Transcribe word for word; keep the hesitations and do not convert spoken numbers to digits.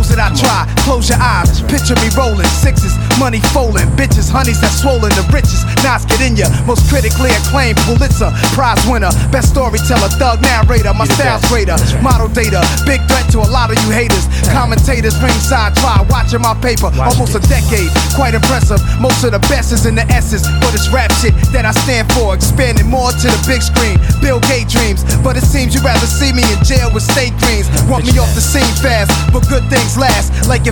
knows that I try. Close your eyes, picture me rolling sixes, money folding, bitches, honeys that swollen the richest. Nas get in ya, most critically acclaimed Pulitzer Prize winner, best storyteller, thug narrator, my style's greater, model data, big threat to a lot of you haters. Commentators ringside try watching my paper, almost a decade, quite impressive. Most of the best is in the S's, but it's rap shit that I stand for, expanding more to the big screen. Bill Gates dreams, but it seems you'd rather see me in jail with state dreams. Want me off the scene fast, but good things last. Like if